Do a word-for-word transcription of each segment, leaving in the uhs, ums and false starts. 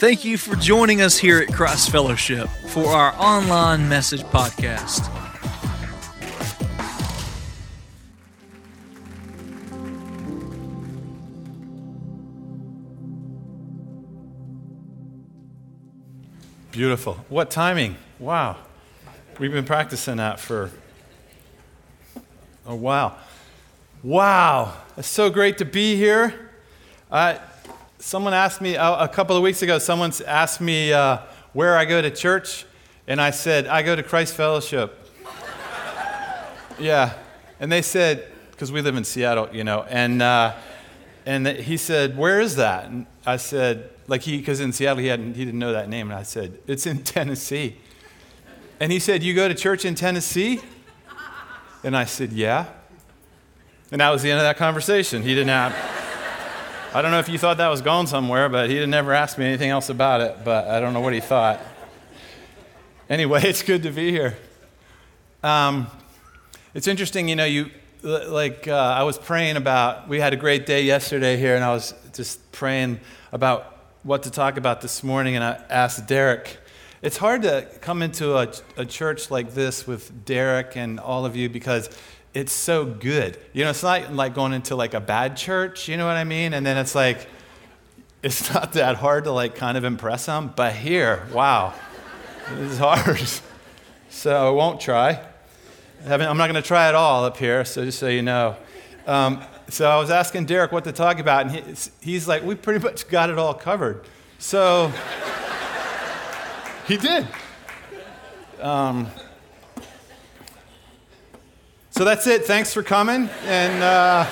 Thank you for joining us here at Christ Fellowship for our online message podcast. Beautiful. What timing. Wow. We've been practicing that for a while. Wow. It's so great to be here. Uh, someone asked me uh, a couple of weeks ago, someone asked me uh, where I go to church, and I said, I go to Christ Fellowship. Yeah. And they said, because we live in Seattle, you know, and uh, and he said, where is that? And I said, like he, because in Seattle he hadn't, he didn't know that name, and I said, it's in Tennessee. And he said, you go to church in Tennessee? And I said, yeah. And that was the end of that conversation. He didn't have, I don't know if you thought that was going somewhere, but he didn't ever ask me anything else about it, but I don't know what he thought. Anyway, it's good to be here. Um, it's interesting, you know, you, like uh, I was praying about, we had a great day yesterday here, and I was just praying about what to talk about this morning, and I asked Derek. It's hard to come into a, a church like this with Derek and all of you because it's so good. You know, it's not like going into like a bad church, you know what I mean? And then it's like, it's not that hard to like kind of impress them, but here, wow, this is hard. So I won't try. I haven't, I'm not going to try at all up here, so just so you know. Um, So I was asking Derek what to talk about, and he, he's like, we pretty much got it all covered. So he did. Um, so that's it. Thanks for coming. And uh,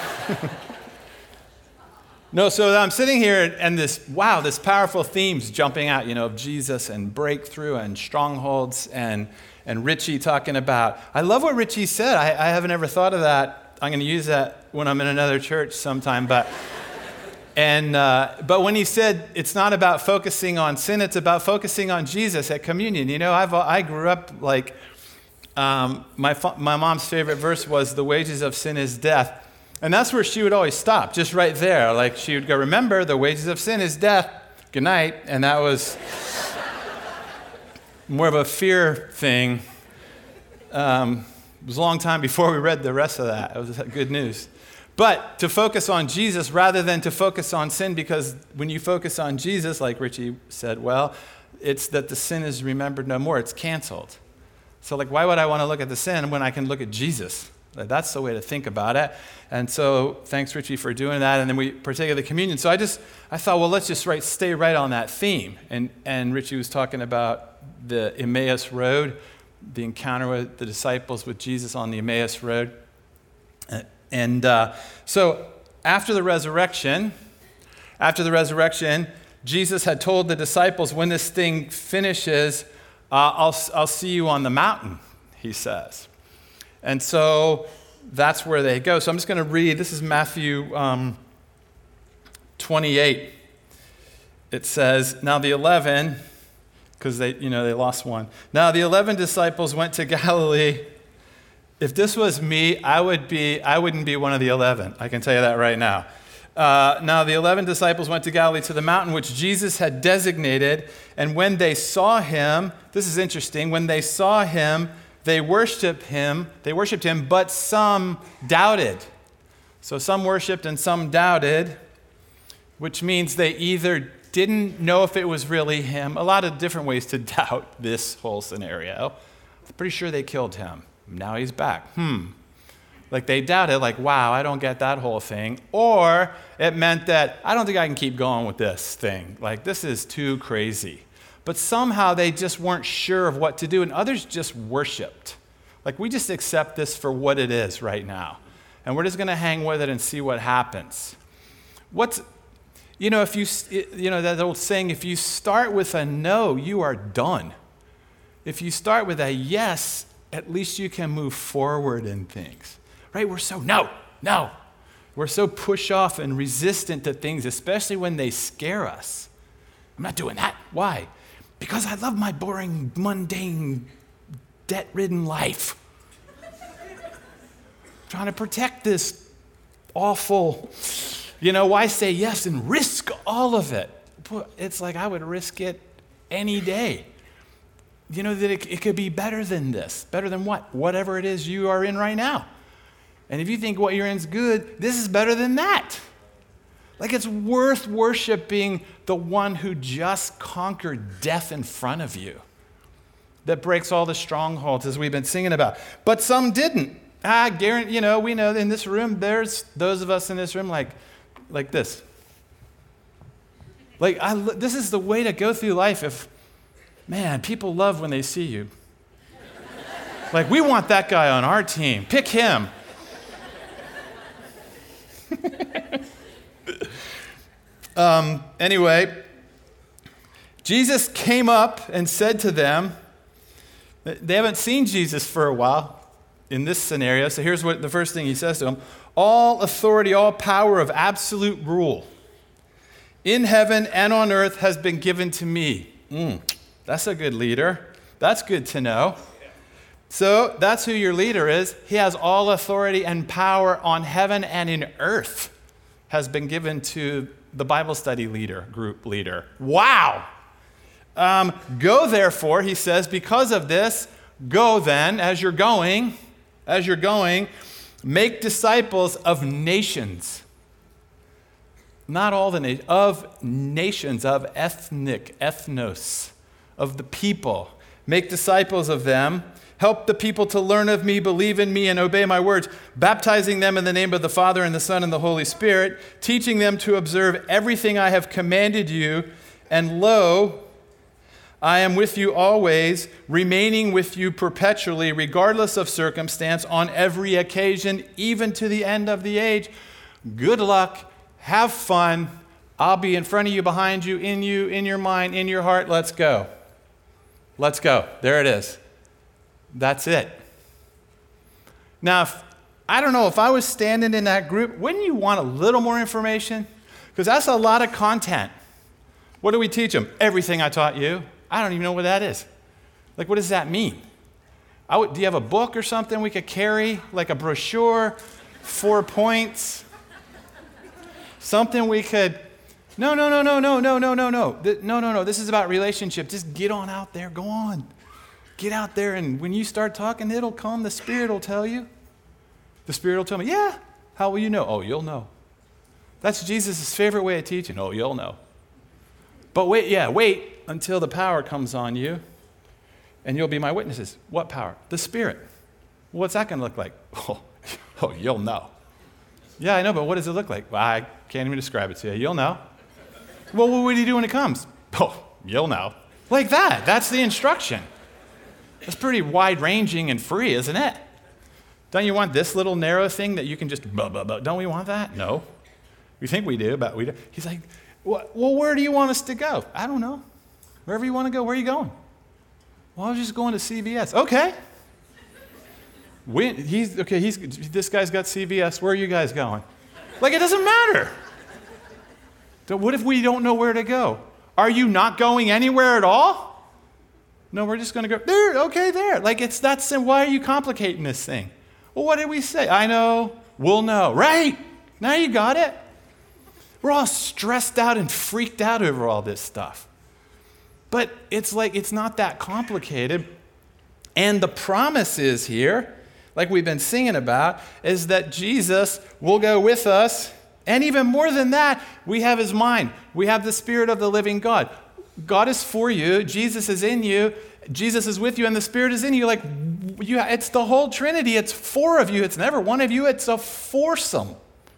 no, so I'm sitting here, and this, wow, this powerful theme's jumping out, you know, of Jesus and breakthrough and strongholds, and and Richie talking about, I love what Richie said. I, I haven't ever thought of that. I'm going to use that when I'm in another church sometime, but and uh, but when he said it's not about focusing on sin, it's about focusing on Jesus at communion. You know, I've I grew up like um, my my mom's favorite verse was the wages of sin is death, and that's where she would always stop, just right there. Like she would go, remember, the wages of sin is death. Good night, and that was more of a fear thing. Um, It was a long time before we read the rest of that. It was good news. But to focus on Jesus rather than to focus on sin, because when you focus on Jesus, like Richie said, well, it's that the sin is remembered no more. It's canceled. So like, why would I want to look at the sin when I can look at Jesus? Like, that's the way to think about it. And so thanks, Richie, for doing that. And then we partake of the communion. So I just, I thought, well, let's just right, stay right on that theme. And, and Richie was talking about the Emmaus Road, the encounter with the disciples with Jesus on the Emmaus Road. And uh, so after the resurrection, after the resurrection, Jesus had told the disciples, when this thing finishes, uh, I'll, I'll see you on the mountain, he says. And so that's where they go. So I'm just going to read, this is Matthew um, twenty-eight. It says, now the eleven... because they, you know, they lost one. Now the eleven disciples went to Galilee. If this was me, I would be, I wouldn't be one of the eleven. I can tell you that right now. Uh, now the eleven disciples went to Galilee to the mountain which Jesus had designated, and when they saw him, this is interesting. When they saw him, they worshipped him. They worshipped him, but some doubted. So some worshipped and some doubted, which means they either didn't know if it was really him. A lot of different ways to doubt this whole scenario. I'm pretty sure they killed him. Now he's back. Hmm. Like they doubted, like, wow, I don't get that whole thing. Or it meant that I don't think I can keep going with this thing. Like, this is too crazy. But somehow they just weren't sure of what to do, and others just worshiped. Like, we just accept this for what it is right now. And we're just going to hang with it and see what happens. What's You know, if you, you know, that old saying, if you start with a no, you are done. If you start with a yes, at least you can move forward in things, right? We're so, no, no. We're so push off and resistant to things, especially when they scare us. I'm not doing that. Why? Because I love my boring, mundane, debt-ridden life. Trying to protect this awful, you know, why say yes and risk all of it? it's like I would risk it any day. You know, that it, it could be better than this. Better than what? Whatever it is you are in right now. And if you think what you're in is good, this is better than that. Like it's worth worshiping the one who just conquered death in front of you, that breaks all the strongholds as we've been singing about. But some didn't. I guarantee, you know, we know in this room, there's those of us in this room like, like this. Like, I, this is the way to go through life if, man, people love when they see you. Like, we want that guy on our team. Pick him. um, anyway, Jesus came up and said to them, they haven't seen Jesus for a while in this scenario, so here's what the first thing he says to them. All authority, all power of absolute rule in heaven and on earth has been given to me. Mm, that's a good leader. That's good to know. So that's who your leader is. He has all authority and power on heaven and in earth has been given to the Bible study leader, group leader. Wow. Um, go therefore, he says, because of this, go then, as you're going, as you're going, make disciples of nations. Not all the nations, of nations, of ethnic, ethnos, of the people. Make disciples of them. Help the people to learn of me, believe in me, and obey my words, baptizing them in the name of the Father and the Son and the Holy Spirit, teaching them to observe everything I have commanded you, and lo, I am with you always, remaining with you perpetually, regardless of circumstance, on every occasion, even to the end of the age. Good luck. Have fun. I'll be in front of you, behind you, in you, in your mind, in your heart. Let's go. Let's go. There it is. That's it. Now, if, I don't know, if I was standing in that group, wouldn't you want a little more information? Because that's a lot of content. What do we teach them? Everything I taught you. I don't even know what that is. Like, what does that mean? I would, do you have a book or something we could carry? Like a brochure? Four points? Something we could, no, no, no, no, no, no, no, no, no. No, no, no. This is about relationship. Just get on out there. Go on. Get out there, and when you start talking, it'll come. The Spirit will tell you. The Spirit will tell me, yeah. How will you know? Oh, you'll know. That's Jesus' favorite way of teaching. Oh, you'll know. But wait, yeah, wait until the power comes on you, and you'll be my witnesses. What power? The Spirit. What's that going to look like? Oh, oh, you'll know. Yeah, I know, but what does it look like? Well, I can't even describe it to you. You'll know. Well, what will you do when it comes? Oh, you'll know. Like that. That's the instruction. That's pretty wide-ranging and free, isn't it? Don't you want this little narrow thing that you can just, blah, blah, blah. Don't we want that? No. We think we do, but we don't. He's like, well, where do you want us to go? I don't know. Wherever you want to go, where are you going? Well, I was just going to C V S. Okay. We, he's, okay, he's, this guy's got C V S. Where are you guys going? Like, it doesn't matter. So what if we don't know where to go? Are you not going anywhere at all? No, we're just going to go, there, okay, there. Like, it's that simple. Why are you complicating this thing? Well, what did we say? I know, we'll know. Right. Now you got it. We're all stressed out and freaked out over all this stuff. But it's like, it's not that complicated. And the promise is here, like we've been singing about, is that Jesus will go with us. And even more than that, we have his mind. We have the Spirit of the living God. God is for you. Jesus is in you. Jesus is with you, and the Spirit is in you. Like, you, it's the whole Trinity. It's four of you. It's never one of you. It's a foursome.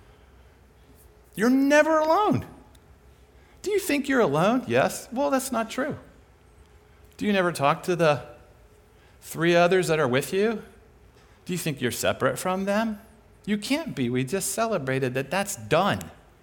You're never alone. Do you think you're alone? Yes. Well, that's not true. Do you never talk to the three others that are with you? Do you think you're separate from them? You can't be. We just celebrated that that's done.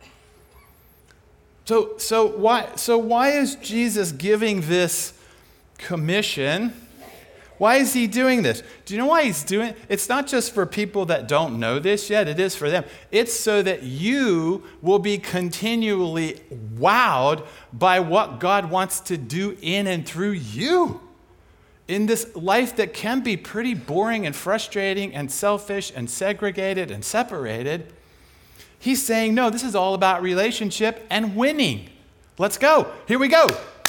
So, so why, so why is Jesus giving this commission? Why is he doing this? Do you know why he's doing it? It's not just for people that don't know this yet. It is for them. It's so that you will be continually wowed by what God wants to do in and through you. In this life that can be pretty boring and frustrating and selfish and segregated and separated, he's saying, no, this is all about relationship and winning. Let's go. Here we go.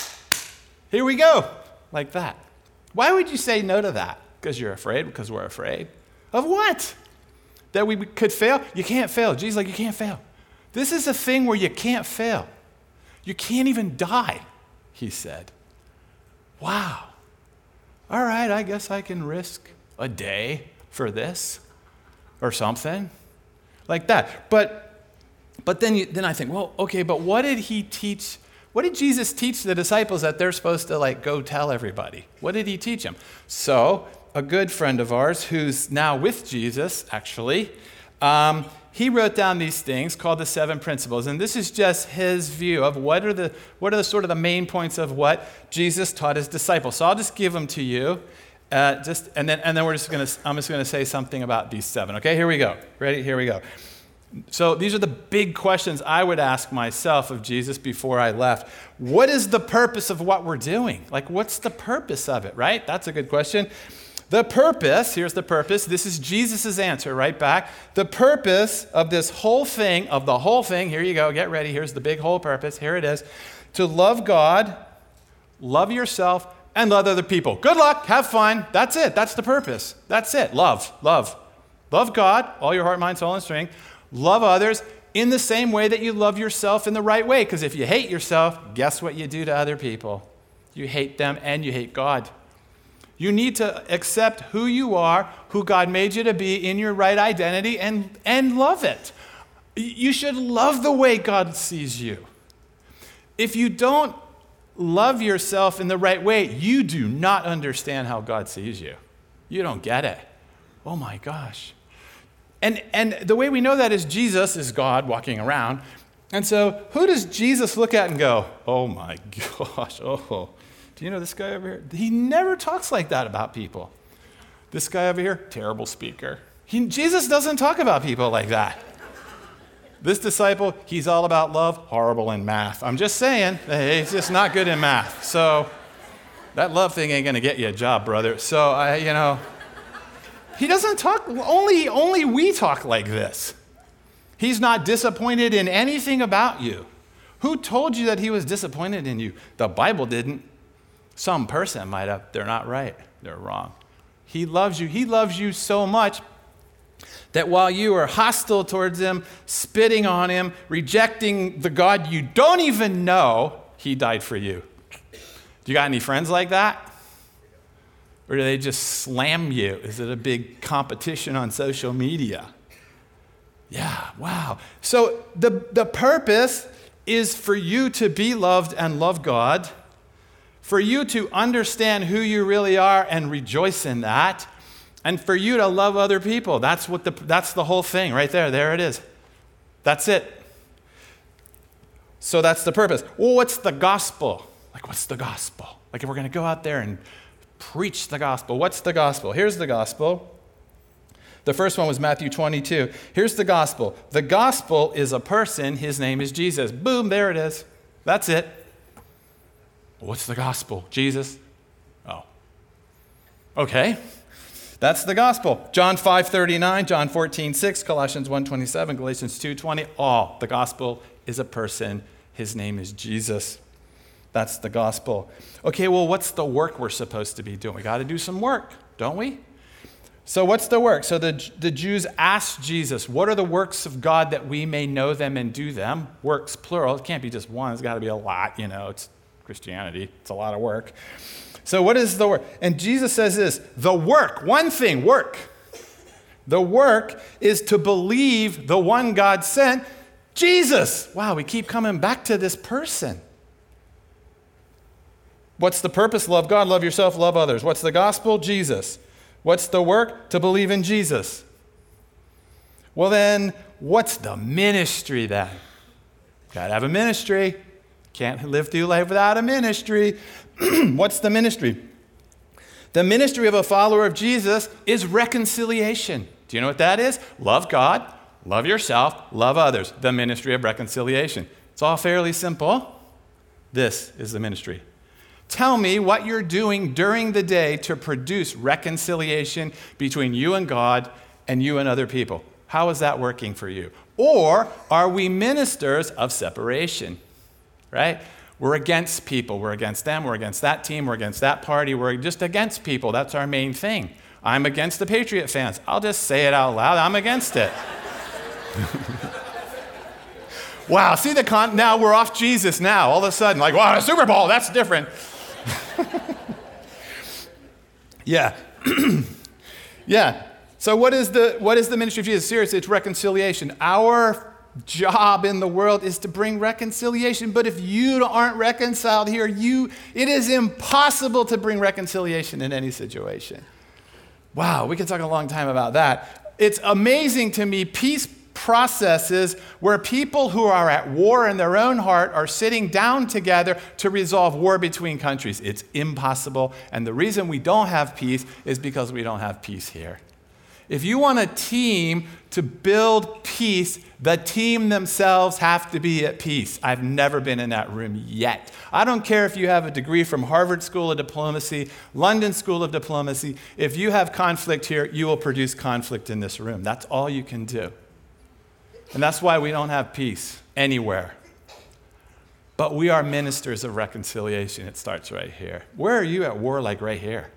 Here we go. Like that. Why would you say no to that? Because you're afraid? Because we're afraid? Of what? That we could fail? You can't fail. Jesus, like, you can't fail. This is a thing where you can't fail. You can't even die, he said. Wow. All right, I guess I can risk a day for this or something like that. But but then you, then I think, well, okay, but what did he teach? What did Jesus teach the disciples that they're supposed to like go tell everybody? What did he teach them? So a good friend of ours who's now with Jesus, actually, um, he wrote down these things called the seven principles, and this is just his view of what are the what are the sort of the main points of what Jesus taught his disciples. So I'll just give them to you, uh, just and then and then we're just gonna I'm just gonna say something about these seven. Okay, here we go. Ready? Here we go. So these are the big questions I would ask myself of Jesus before I left. What is the purpose of what we're doing? Like, what's the purpose of it? Right? That's a good question. The purpose, here's the purpose. This is Jesus' answer right back. The purpose of this whole thing, of the whole thing, here you go, get ready. Here's the big whole purpose. Here it is. To love God, love yourself, and love other people. Good luck. Have fun. That's it. That's the purpose. That's it. Love. Love. Love God, all your heart, mind, soul, and strength. Love others in the same way that you love yourself in the right way. Because if you hate yourself, guess what you do to other people? You hate them and you hate God. You need to accept who you are, who God made you to be in your right identity, and, and love it. You should love the way God sees you. If you don't love yourself in the right way, you do not understand how God sees you. You don't get it. Oh my gosh. And, and the way we know that is Jesus is God walking around. And so who does Jesus look at and go, oh my gosh, oh, do you know this guy over here? He never talks like that about people. This guy over here, terrible speaker. He, Jesus doesn't talk about people like that. This disciple, he's all about love, horrible in math. I'm just saying, he's just not good in math. So that love thing ain't going to get you a job, brother. So, I, you know, he doesn't talk, only, only we talk like this. He's not disappointed in anything about you. Who told you that he was disappointed in you? The Bible didn't. Some person might have. They're not right. They're wrong. He loves you. He loves you so much that while you are hostile towards him, spitting on him, rejecting the God you don't even know, he died for you. Do you got any friends like that? Or do they just slam you? Is it a big competition on social media? Yeah, wow. So the, the purpose is for you to be loved and love God, for you to understand who you really are and rejoice in that, and for you to love other people. That's what the that's the whole thing right there. There it is. That's it. So that's the purpose. Well, what's the gospel? Like, what's the gospel? Like, if we're going to go out there and preach the gospel, what's the gospel? Here's the gospel. The first one was Matthew twenty-two. Here's the gospel. The gospel is a person. His name is Jesus. Boom, there it is. That's it. What's the gospel? Jesus? Oh. Okay. That's the gospel. John five thirty-nine, John fourteen six, Colossians one twenty-seven, Galatians two twenty. All. The gospel is a person. His name is Jesus. That's the gospel. Okay, well, what's the work we're supposed to be doing? We got to do some work, don't we? So what's the work? So the, the Jews asked Jesus, what are the works of God that we may know them and do them? Works, plural. It can't be just one. It's got to be a lot, you know. It's Christianity. It's a lot of work. So what is the work? And Jesus says this, the work, one thing, work. The work is to believe the one God sent, Jesus. Wow, we keep coming back to this person. What's the purpose? Love God, love yourself, love others. What's the gospel? Jesus. What's the work? To believe in Jesus. Well then, what's the ministry then? Got to have a ministry. Can't live through life without a ministry. What's the ministry? The ministry of a follower of Jesus is reconciliation. Do you know what that is? Love God, love yourself, love others. The ministry of reconciliation. It's all fairly simple. This is the ministry. Tell me what you're doing during the day to produce reconciliation between you and God and you and other people. How is that working for you? Or are we ministers of separation? Right? We're against people. We're against them. We're against that team. We're against that party. We're just against people. That's our main thing. I'm against the Patriot fans. I'll just say it out loud. I'm against it. Wow, see the con, now we're off Jesus now. All of a sudden, like, wow, a Super Bowl, that's different. yeah. yeah. So what is the what is the ministry of Jesus? Seriously, it's reconciliation. Our job in the world is to bring reconciliation, but if you aren't reconciled here, you it is impossible to bring reconciliation in any situation. Wow, we could talk a long time about that. It's amazing to me, peace processes where people who are at war in their own heart are sitting down together to resolve war between countries. It's impossible, and the reason we don't have peace is because we don't have peace here. If you want a team to build peace, the team themselves have to be at peace. I've never been in that room yet. I don't care if you have a degree from Harvard School of Diplomacy, London School of Diplomacy. If you have conflict here, you will produce conflict in this room. That's all you can do. And that's why we don't have peace anywhere. But we are ministers of reconciliation. It starts right here. Where are you at war? Like right here.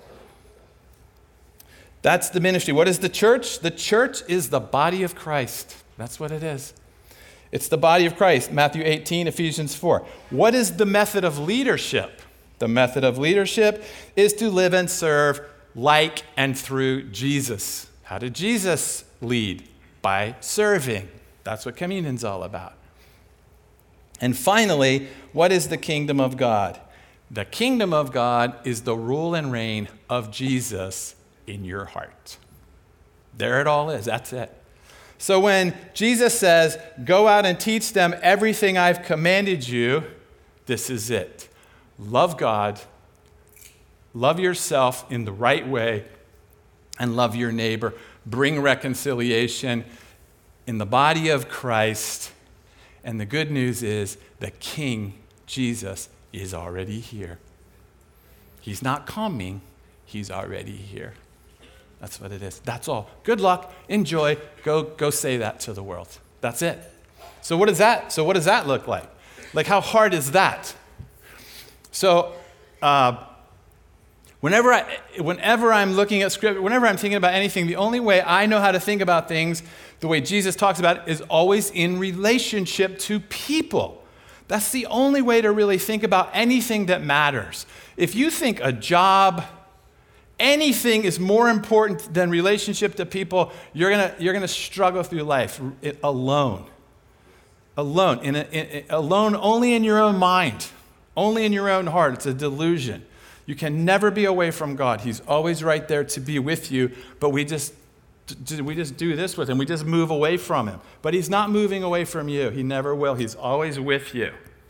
That's the ministry. What is the church? The church is the body of Christ. That's what it is. It's the body of Christ. Matthew eighteen, Ephesians four. What is the method of leadership? The method of leadership is to live and serve like and through Jesus. How did Jesus lead? By serving. That's what communion's all about. And finally, what is the kingdom of God? The kingdom of God is the rule and reign of Jesus in your heart. There it all is. That's it. So when Jesus says, go out and teach them everything I've commanded you, this is it. Love God, love yourself in the right way, and love your neighbor. Bring reconciliation in the body of Christ. And the good news is the King, Jesus, is already here. He's not coming. He's already here. That's what it is. That's all. Good luck. Enjoy. Go, go say that to the world. That's it. So what is that? So what does that look like? Like, how hard is that? So, uh, whenever I, whenever I'm looking at scripture, whenever I'm thinking about anything, the only way I know how to think about things, the way Jesus talks about it, is always in relationship to people. That's the only way to really think about anything that matters. If you think a job, anything is more important than relationship to people, you're gonna you're gonna struggle through life alone, alone, in, a, in alone only in your own mind, only in your own heart. It's a delusion. You can never be away from God. He's always right there to be with you. But we just we just do this with him. We just move away from him. But he's not moving away from you. He never will. He's always with you.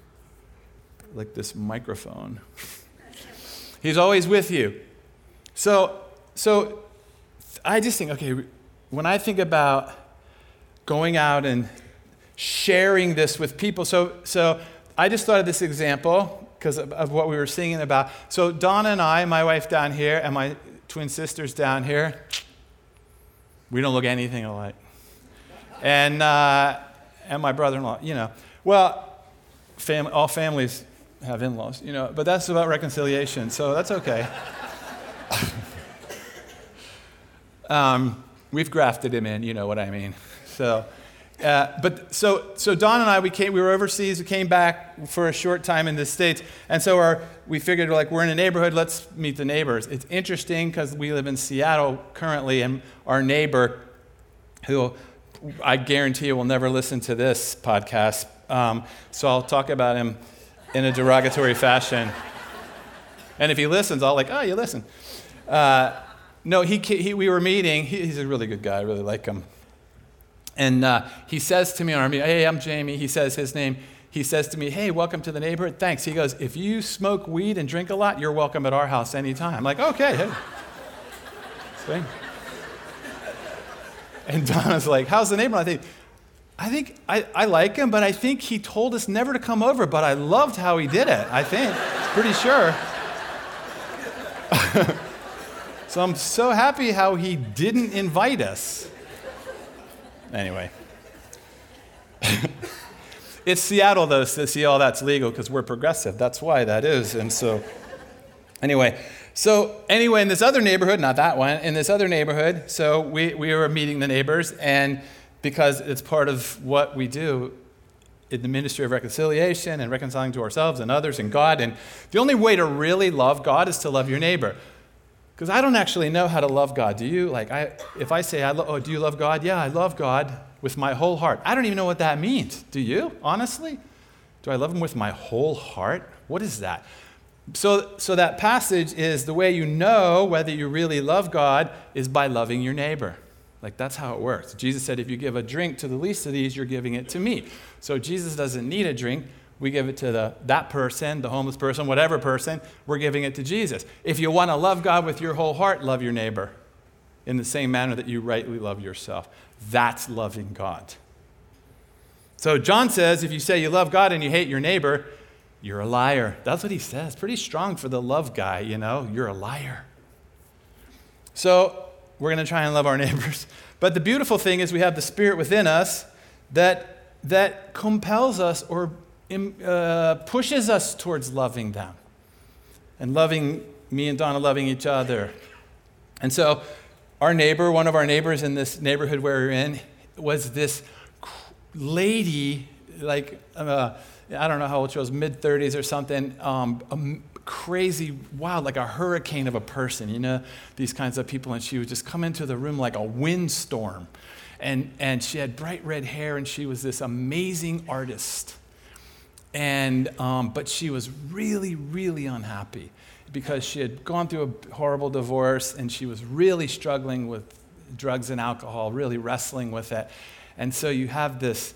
Like this microphone. He's always with you. So, so I just think, okay, when I think about going out and sharing this with people, so so I just thought of this example because of, of what we were singing about. So Donna and I, my wife down here, and my twin sisters down here, we don't look anything alike. And uh, and my brother-in-law, you know. Well, fam- all families have in-laws, you know, but that's about reconciliation, so that's okay. um, we've grafted him in, you know what I mean. So, uh, but so so Don and I, we came. We were overseas. We came back for a short time in the States, and so our we figured like we're in a neighborhood. Let's meet the neighbors. It's interesting because we live in Seattle currently, and our neighbor, who I guarantee you will never listen to this podcast, um, so I'll talk about him in a derogatory fashion. And if he listens, I'll like, oh, you listen. Uh, no, he, he we were meeting. He, he's a really good guy. I really like him. And uh, he says to me on our meeting, hey, I'm Jamie. He says his name. He says to me, hey, welcome to the neighborhood. Thanks. He goes, if you smoke weed and drink a lot, you're welcome at our house anytime. I'm like, okay. Hey. Sweet. And Donna's like, how's the neighborhood? I think, I think I, I like him, but I think he told us never to come over, but I loved how he did it, I think. Pretty sure. So I'm so happy how he didn't invite us. Anyway. It's Seattle, though, to see all that's legal because we're progressive. That's why that is. And so, anyway, so anyway, in this other neighborhood, not that one, in this other neighborhood, so we, we were meeting the neighbors, and because it's part of what we do in the ministry of reconciliation and reconciling to ourselves and others and God. And the only way to really love God is to love your neighbor. Because I don't actually know how to love God. Do you? Like, I, if I say, I lo- oh, do you love God? Yeah, I love God with my whole heart. I don't even know what that means. Do you, honestly? Do I love him with my whole heart? What is that? So, so that passage is the way you know whether you really love God is by loving your neighbor. Like, that's how it works. Jesus said, if you give a drink to the least of these, you're giving it to me. So Jesus doesn't need a drink. We give it to the, that person, the homeless person, whatever person. We're giving it to Jesus. If you want to love God with your whole heart, love your neighbor in the same manner that you rightly love yourself. That's loving God. So John says, if you say you love God and you hate your neighbor, you're a liar. That's what he says. Pretty strong for the love guy, you know. You're a liar. So we're going to try and love our neighbors. But the beautiful thing is we have the Spirit within us that, that compels us or uh, pushes us towards loving them and loving me and Donna, loving each other. And so our neighbor, one of our neighbors in this neighborhood where we're in, was this lady, like, uh, I don't know how old she was, mid-thirties or something, um, a crazy, wild, like a hurricane of a person, you know, these kinds of people. And she would just come into the room like a windstorm. And, and she had bright red hair, and she was this amazing artist. And um, but she was really, really unhappy because she had gone through a horrible divorce, and she was really struggling with drugs and alcohol, really wrestling with it. And so you have this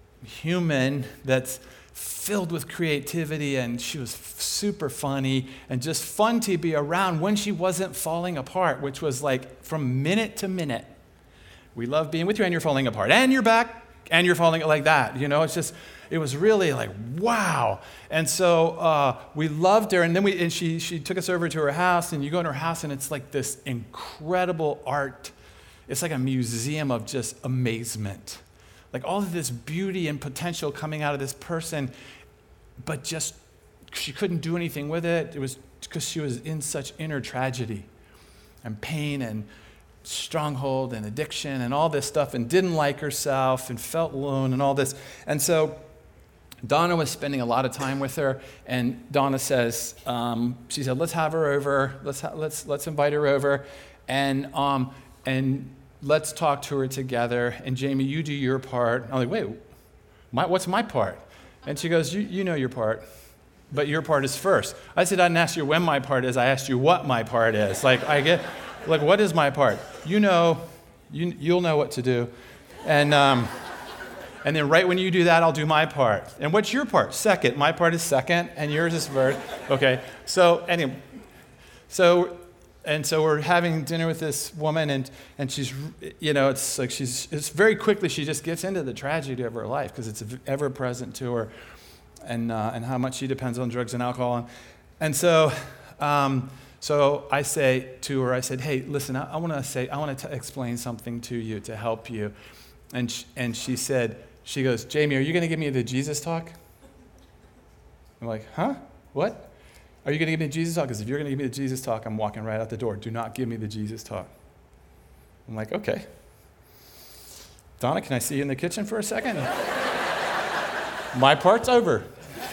human that's filled with creativity, and she was f- super funny and just fun to be around when she wasn't falling apart, which was like from minute to minute. We love being with you, and you're falling apart, and you're back, and you're falling like that. You know, it's just, it was really like, wow. And so uh, we loved her, and then we, and she she took us over to her house, and you go in her house, and it's like this incredible art. It's like a museum of just amazement. Like all of this beauty and potential coming out of this person, but just she couldn't do anything with it. It was because she was in such inner tragedy and pain and stronghold and addiction and all this stuff, and didn't like herself and felt alone and all this. And so Donna was spending a lot of time with her, and Donna says, um, she said, let's have her over. Let's ha- let's let's invite her over, and um and. Let's talk to her together. And Jamie, you do your part. I'm like, wait, my, what's my part? And she goes, you, you know your part, but your part is first. I said, I didn't ask you when my part is. I asked you what my part is. Like, I get, like, what is my part? You know, you, you'll know what to do. And um, and then right when you do that, I'll do my part. And what's your part? Second. My part is second, and yours is first. Okay. So anyway, so. And so we're having dinner with this woman, and, and she's, you know, it's like she's, it's very quickly she just gets into the tragedy of her life because it's ever present to her, and uh, and how much she depends on drugs and alcohol. And, and so um, so I say to her, I said, hey, listen, I, I want to say, I want to explain something to you to help you. And she, and she said, she goes, Jamie, are you going to give me the Jesus talk? I'm like, huh? What? Are you going to give me the Jesus talk? Because if you're going to give me the Jesus talk, I'm walking right out the door. Do not give me the Jesus talk. I'm like, okay. Donna, can I see you in the kitchen for a second? My part's over.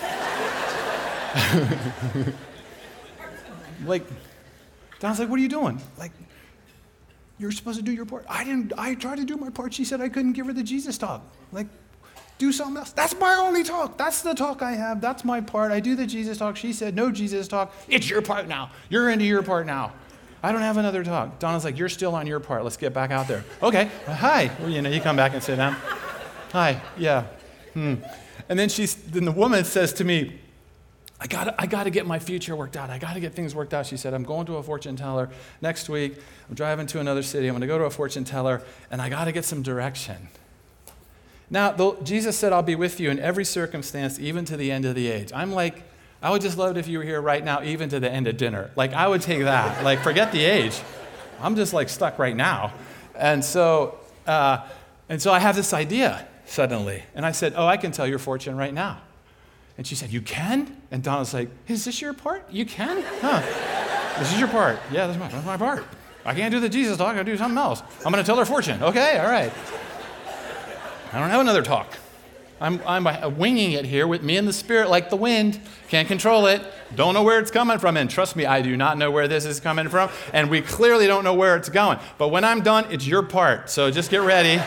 Like, Donna's like, what are you doing? Like, you're supposed to do your part. I didn't, I tried to do my part. She said I couldn't give her the Jesus talk. Like, do something else. That's my only talk. That's the talk I have. That's my part. I do the Jesus talk. She said, no Jesus talk. It's your part now. You're into your part now. I don't have another talk. Donna's like, you're still on your part. Let's get back out there. Okay. Uh, hi. Well, you know, you come back and sit down. Hi. Yeah. Hmm. And then she's, then the woman says to me, I got I got to get my future worked out. I got to get things worked out. She said, I'm going to a fortune teller next week. I'm driving to another city. I'm going to go to a fortune teller, and I got to get some direction. Now, the, Jesus said, I'll be with you in every circumstance, even to the end of the age. I'm like, I would just love it if you were here right now, even to the end of dinner. Like, I would take that. Like, forget the age. I'm just, like, stuck right now. And so, uh, and so I have this idea. suddenly. And I said, oh, I can tell your fortune right now. And she said, you can? And Donna's like, is this your part? You can? Huh. This is your part. Yeah, that's my, that's my part. I can't do the Jesus talk. I'll do something else. I'm going to tell her fortune. Okay, all right. I don't have another talk. I'm, I'm winging it here with me in the Spirit like the wind. Can't control it. Don't know where it's coming from. And trust me, I do not know where this is coming from. And we clearly don't know where it's going. But when I'm done, it's your part. So just get ready.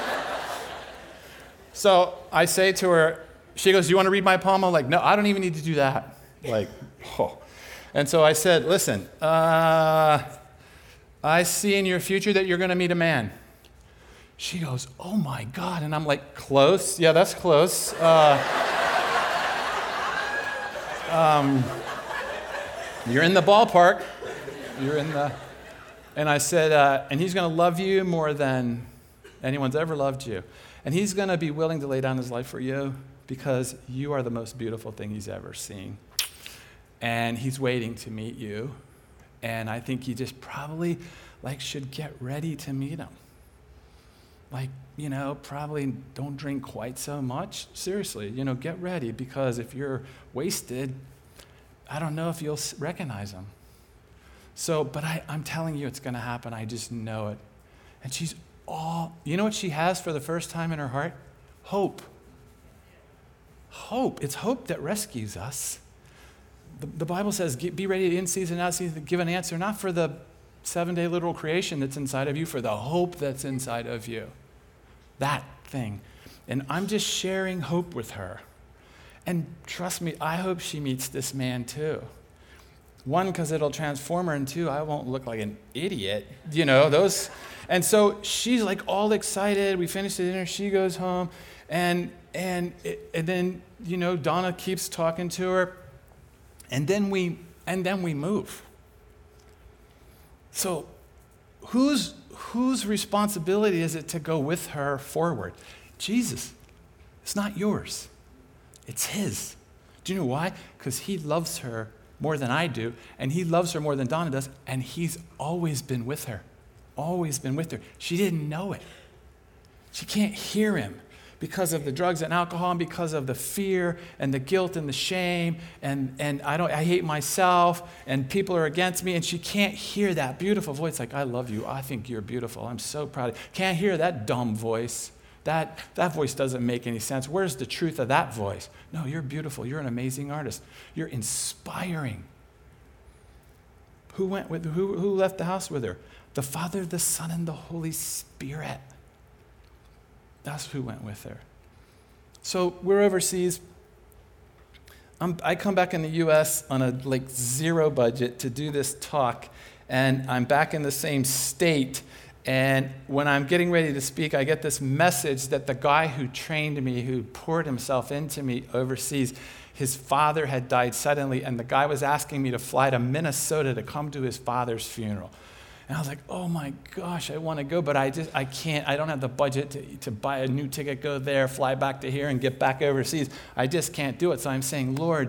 So I say to her, she goes, do you want to read my palm? I'm like, no, I don't even need to do that. Like, oh. And so I said, listen, uh, I see in your future that you're going to meet a man. She goes, oh my God. And I'm like, close. Yeah, that's close. Uh, um, you're in the ballpark. You're in the, and I said, uh, and he's going to love you more than anyone's ever loved you. And he's going to be willing to lay down his life for you because you are the most beautiful thing he's ever seen. And he's waiting to meet you. And I think you just probably like should get ready to meet him. Like, you know, probably don't drink quite so much. Seriously, you know, get ready because if you're wasted, I don't know if you'll recognize him. So, but I, I'm telling you it's going to happen. I just know it. And she's all, you know what she has for the first time in her heart? Hope. Hope. It's hope that rescues us. The, the Bible says, be ready in season, out of season, give an answer, not for the seven-day literal creation that's inside of you, for the hope that's inside of you. That thing. And I'm just sharing hope with her. And trust me, I hope she meets this man too. One, because it'll transform her, and two, I won't look like an idiot. You know, those. And so she's like all excited. We finish the dinner. She goes home. And, and, and then, you know, Donna keeps talking to her. And then we, and then we move. So whose, whose responsibility is it to go with her forward? Jesus. It's not yours. It's his. Do you know why? Because he loves her more than I do, and he loves her more than Donna does, and he's always been with her. Always been with her. She didn't know it. She can't hear him because of the drugs and alcohol and because of the fear and the guilt and the shame and, and I don't I hate myself and people are against me, and she can't hear that beautiful voice like, I love you, I think you're beautiful, I'm so proud of you. Can't hear that dumb voice. That, that voice doesn't make any sense. Where's the truth of that voice? No, you're beautiful. You're an amazing artist. You're inspiring. Who went with who, who left the house with her? The Father, the Son, and the Holy Spirit. That's who went with her. So we're overseas. I'm, I come back in the U S on a like zero budget to do this talk, and I'm back in the same state. And when I'm getting ready to speak, I get this message that the guy who trained me, who poured himself into me overseas, his father had died suddenly, and the guy was asking me to fly to Minnesota to come to his father's funeral. And I was like, oh my gosh, I want to go, but I just, I can't, I don't have the budget to, to buy a new ticket, go there, fly back to here, and get back overseas. I just can't do it. So I'm saying, Lord,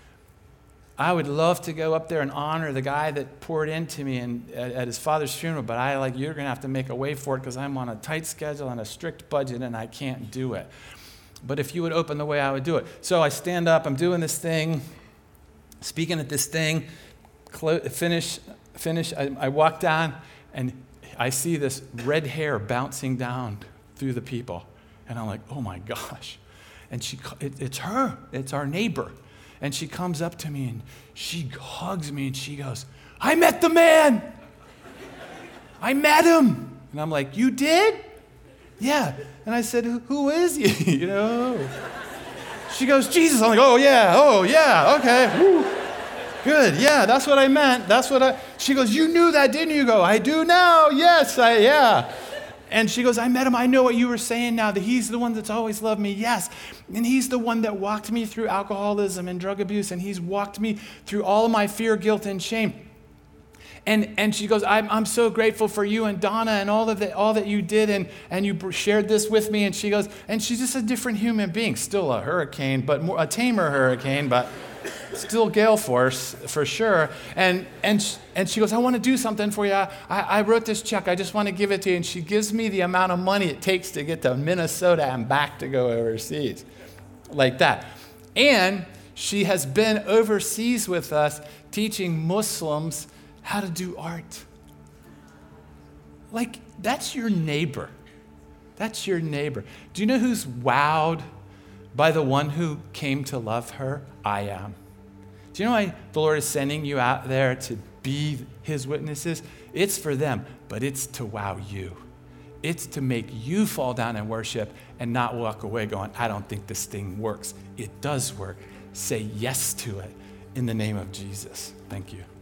I would love to go up there and honor the guy that poured into me and, at, at his father's funeral, but I like you're going to have to make a way for it because I'm on a tight schedule and a strict budget and I can't do it. But if you would open the way, I would do it. So I stand up, I'm doing this thing, speaking at this thing, clo- finish, finish. I, I walk down and I see this red hair bouncing down through the people. And I'm like, oh my gosh. And she, it, it's her, it's our neighbor. And she comes up to me and she hugs me and she goes, I met the man. I met him. And I'm like, you did? Yeah. And I said, who is he? You know? She goes, Jesus. I'm like, oh yeah, oh yeah, okay. Woo. Good, yeah, that's what I meant. That's what I, she goes, you knew that, didn't you? Go, I do now. Yes, I, yeah. And she goes, I met him. I know what you were saying now, that he's the one that's always loved me. Yes. And he's the one that walked me through alcoholism and drug abuse. And he's walked me through all of my fear, guilt, and shame. And and she goes, I'm, I'm so grateful for you and Donna and all of the, all that you did. And, and you shared this with me. And she goes, and she's just a different human being. Still a hurricane, but more, a tamer hurricane. But still gale force for sure. And and sh- and she goes, I want to do something for you. I, I wrote this check. I just want to give it to you. And she gives me the amount of money it takes to get to Minnesota and back to go overseas, like that. And she has been overseas with us teaching Muslims how to do art. Like, that's your neighbor. That's your neighbor. Do you know who's wowed by the one who came to love her? I am. Do you know why the Lord is sending you out there to be his witnesses? It's for them, but it's to wow you. It's to make you fall down and worship and not walk away going, I don't think this thing works. It does work. Say yes to it in the name of Jesus. Thank you.